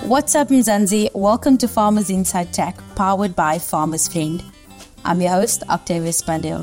What's up, Mzansi? Welcome to Farmers Inside Tech, powered by Farmers Friend. I'm your host, Octavius Pandil.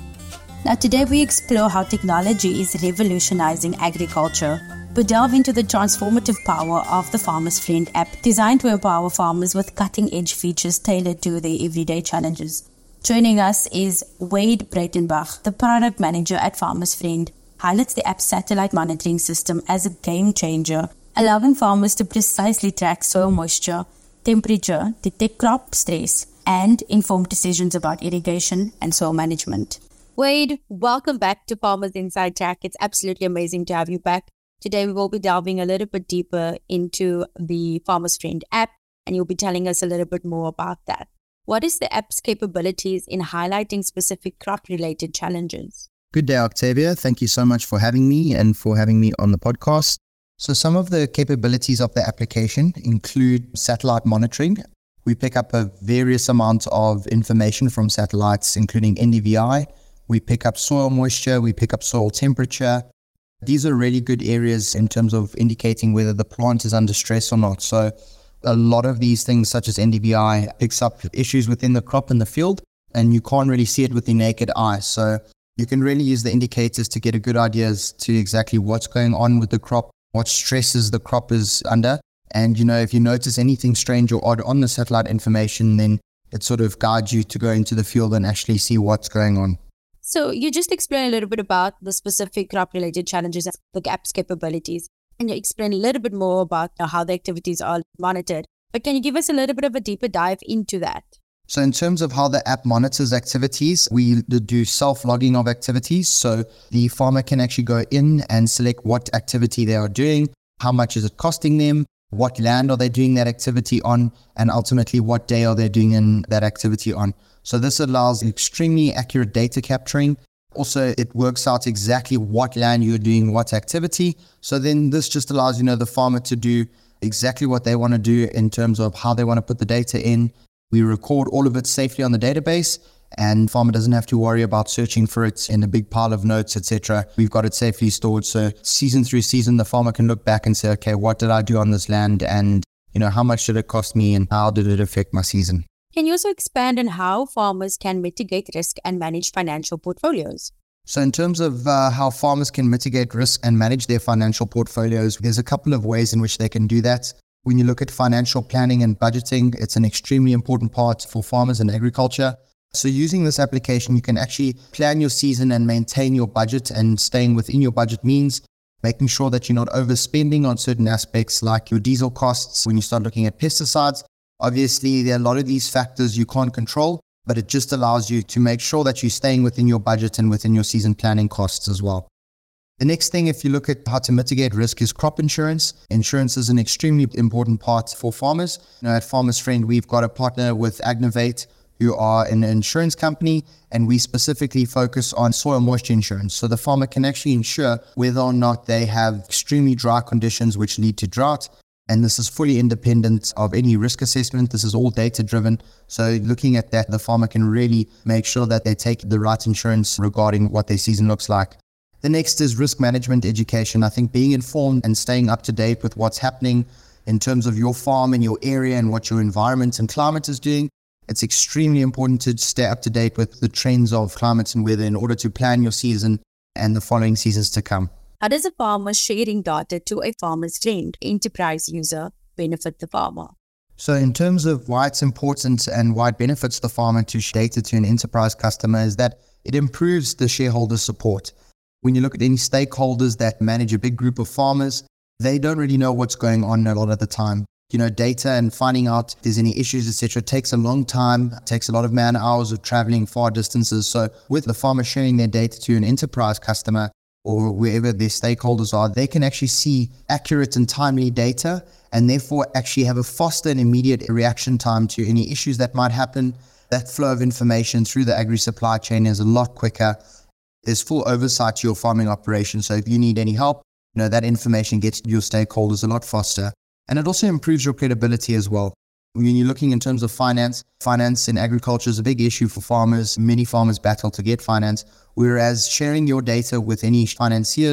Now, today we explore how technology is revolutionizing agriculture. We delve into the transformative power of the Farmers Friend app, designed to empower farmers with cutting-edge features tailored to their everyday challenges. Joining us is Wade Breitenbach, the product manager at Farmers Friend, highlights the app's satellite monitoring system as a game changer, allowing farmers to precisely track soil moisture, temperature, detect crop stress, and inform decisions about irrigation and soil management. Wade, welcome back to Farmers Inside Tech. It's absolutely amazing to have you back. Today, we will be delving a little bit deeper into the Farmers Friend app, and you'll be telling us a little bit more about that. What is the app's capabilities in highlighting specific crop-related challenges? Good day, Octavia. Thank you so much for having me and for having me on the podcast. So some of the capabilities of the application include satellite monitoring. We pick up a various amount of information from satellites, including NDVI. We pick up soil moisture, we pick up soil temperature. These are really good areas in terms of indicating whether the plant is under stress or not. So a lot of these things, such as NDVI, picks up issues within the crop in the field, and you can't really see it with the naked eye. So you can really use the indicators to get a good idea as to exactly what's going on with the crop, what stresses the crop is under. And, if you notice anything strange or odd on the satellite information, then it sort of guides you to go into the field and actually see what's going on. So you just explained a little bit about the specific crop-related challenges and the app's capabilities. And you explained a little bit more about how the activities are monitored. But can you give us a little bit of a deeper dive into that? So in terms of how the app monitors activities, we do self-logging of activities. So the farmer can actually go in and select what activity they are doing, how much is it costing them, what land are they doing that activity on, and ultimately what day are they doing that activity on. So this allows extremely accurate data capturing. Also, it works out exactly what land you're doing, what activity. So then this just allows, the farmer to do exactly what they want to do in terms of how they want to put the data in. We record all of it safely on the database, and farmer doesn't have to worry about searching for it in a big pile of notes, etc. We've got it safely stored. So season through season, the farmer can look back and say, okay, what did I do on this land? And, how much did it cost me and how did it affect my season? Can you also expand on how farmers can mitigate risk and manage financial portfolios? So in terms of how farmers can mitigate risk and manage their financial portfolios, there's a couple of ways in which they can do that. When you look at financial planning and budgeting, it's an extremely important part for farmers and agriculture. So using this application, you can actually plan your season and maintain your budget, and staying within your budget means making sure that you're not overspending on certain aspects like your diesel costs. When you start looking at pesticides, obviously there are a lot of these factors you can't control, but it just allows you to make sure that you're staying within your budget and within your season planning costs as well. The next thing, if you look at how to mitigate risk, is crop insurance. Insurance is an extremely important part for farmers. At Farmers Friend, we've got a partner with Agnovate, who are an insurance company, and we specifically focus on soil moisture insurance. So the farmer can actually insure whether or not they have extremely dry conditions which lead to drought. And this is fully independent of any risk assessment. This is all data driven. So looking at that, the farmer can really make sure that they take the right insurance regarding what their season looks like. The next is risk management education. I think being informed and staying up to date with what's happening in terms of your farm and your area and what your environment and climate is doing. It's extremely important to stay up to date with the trends of climate and weather in order to plan your season and the following seasons to come. How does a farmer sharing data to a Farmers Friend enterprise user benefit the farmer? So in terms of why it's important and why it benefits the farmer to share data to an enterprise customer is that it improves the shareholder support. When you look at any stakeholders that manage a big group of farmers, they don't really know what's going on a lot of the time. Data and finding out if there's any issues, etc., takes a long time, takes a lot of man hours of traveling far distances. So with the farmer sharing their data to an enterprise customer or wherever their stakeholders are, they can actually see accurate and timely data, and therefore actually have a faster and immediate reaction time to any issues that might happen. That flow of information through the agri-supply chain is a lot quicker. There's full oversight to your farming operation. So if you need any help, that information gets to your stakeholders a lot faster. And it also improves your credibility as well. When you're looking in terms of finance in agriculture is a big issue for farmers. Many farmers battle to get finance, whereas sharing your data with any financiers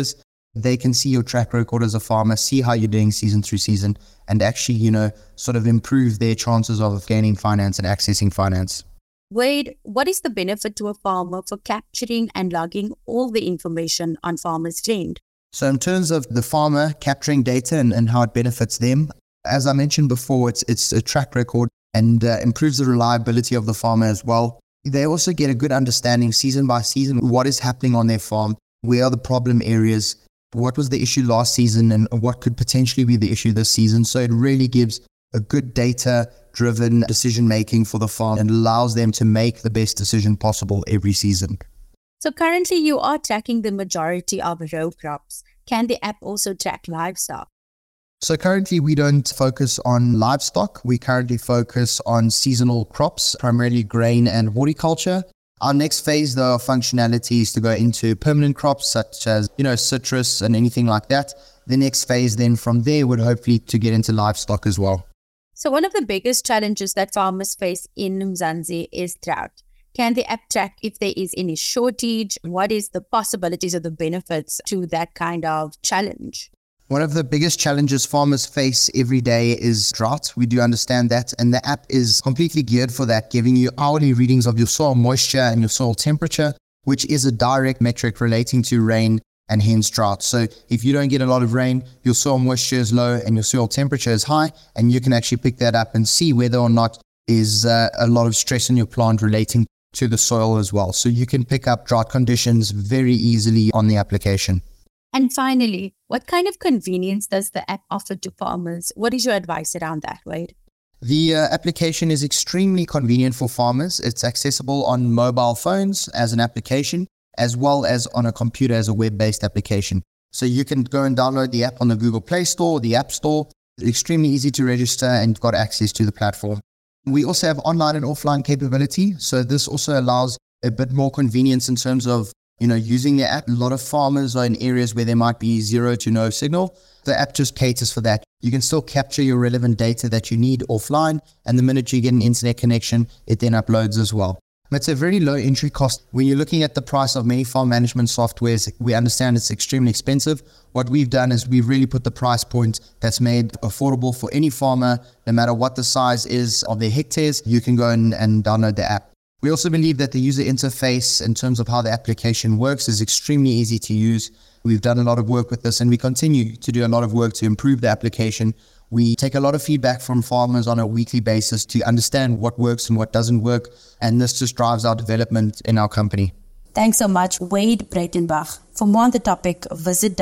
They can see your track record as a farmer, see how you're doing season through season, and actually, sort of improve their chances of gaining finance and accessing finance. Wade, what is the benefit to a farmer for capturing and logging all the information on Farmers Trend? So in terms of the farmer capturing data and how it benefits them, as I mentioned before, it's a track record and improves the reliability of the farmer as well. They also get a good understanding season by season what is happening on their farm, where are the problem areas, what was the issue last season, and what could potentially be the issue this season. So it really gives a good data-driven decision-making for the farm and allows them to make the best decision possible every season. So currently you are tracking the majority of row crops. Can the app also track livestock? So currently we don't focus on livestock. We currently focus on seasonal crops, primarily grain and horticulture. Our next phase, though, of functionality is to go into permanent crops such as, citrus and anything like that. The next phase then from there would hopefully to get into livestock as well. So one of the biggest challenges that farmers face in Mzansi is drought. Can the app track if there is any shortage? What is the possibilities or the benefits to that kind of challenge? One of the biggest challenges farmers face every day is drought. We do understand that. And the app is completely geared for that, giving you hourly readings of your soil moisture and your soil temperature, which is a direct metric relating to rain and hence drought. So if you don't get a lot of rain, your soil moisture is low and your soil temperature is high, and you can actually pick that up and see whether or not is a lot of stress in your plant relating to the soil as well. So you can pick up drought conditions very easily on the application. And finally, what kind of convenience does the app offer to farmers? What is your advice around that, Wade? The application is extremely convenient for farmers. It's accessible on mobile phones as an application, as well as on a computer as a web-based application. So you can go and download the app on the Google Play Store or the App Store. It's extremely easy to register and you've got access to the platform. We also have online and offline capability. So this also allows a bit more convenience in terms of using the app. A lot of farmers are in areas where there might be zero to no signal. The app just caters for that. You can still capture your relevant data that you need offline, and the minute you get an internet connection, it then uploads as well. It's a very low entry cost. When you're looking at the price of many farm management softwares, we understand it's extremely expensive. What we've done is we've really put the price point that's made affordable for any farmer, no matter what the size is of their hectares. You can go and download the app. We also believe that the user interface in terms of how the application works is extremely easy to use. We've done a lot of work with this and we continue to do a lot of work to improve the application. We take a lot of feedback from farmers on a weekly basis to understand what works and what doesn't work. And this just drives our development in our company. Thanks so much, Wade Breitenbach. For more on the topic, visit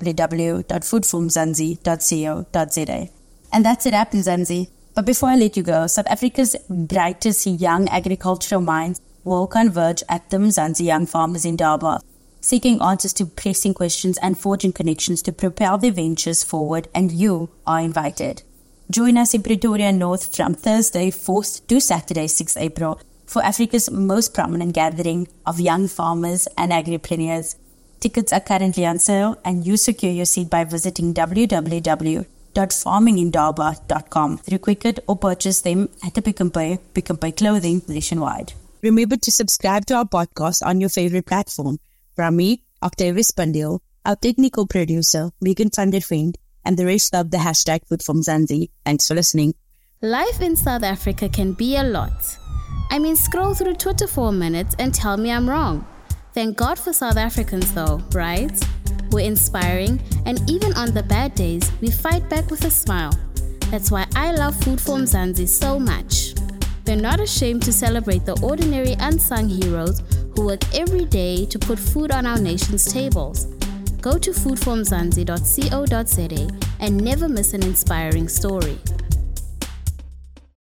www.foodformzansi.co.za. And that's it up in Mzansi. But before I let you go, South Africa's brightest young agricultural minds will converge at the Mzansi Young Farmers in Durban, seeking answers to pressing questions and forging connections to propel their ventures forward, and you are invited. Join us in Pretoria North from Thursday 4th to Saturday 6th April for Africa's most prominent gathering of young farmers and agripreneurs. Tickets are currently on sale, and you secure your seat by visiting www.farmingindaba.com through Quicket or purchase them at the Pick n Pay clothing nationwide. Remember to subscribe to our podcast on your favorite platform. From me, Octavius Pandil, our technical producer, Megan van der Vriend, and the rest of the hashtag #FoodFormZansi. Thanks for listening. Life in South Africa can be a lot. Scroll through Twitter for a minute and tell me I'm wrong. Thank God for South Africans though, right? We're inspiring, and even on the bad days, we fight back with a smile. That's why I love Food for Mzansi so much. They're not ashamed to celebrate the ordinary unsung heroes who work every day to put food on our nation's tables. Go to foodformzansi.co.za and never miss an inspiring story.